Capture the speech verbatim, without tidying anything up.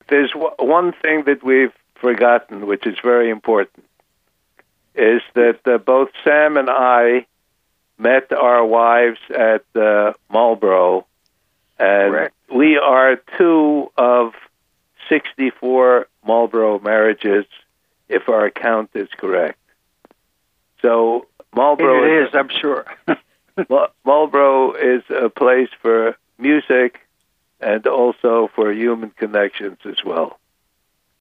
There's w- one thing that we've forgotten, which is very important, is that uh, both Sam and I met our wives at uh, Marlborough, and Correct. we are two of sixty-four Marlborough marriages, if our count is correct. So Marlborough It is, is, I'm sure. Ma- Marlborough is a place for music and also for human connections as well.